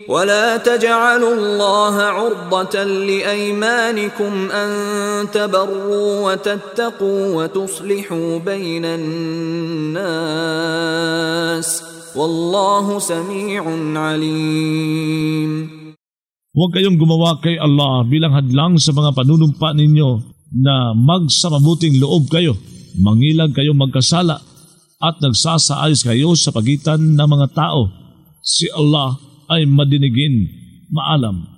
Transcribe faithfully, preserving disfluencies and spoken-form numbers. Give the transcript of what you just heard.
ولا تجعلوا الله عرضة لأيمانكم أن تبروا وتتقوا وتصلحوا بين الناس والله سميع عليم. Huwag kayong gumawa kay Allah bilang hadlang sa mga panunumpa ninyo na magsamabuting loob kayo, mangilag kayo magkasala at nagsasaayos kayo sa pagitan ng mga tao. Si Allah ay madinigin, maalam.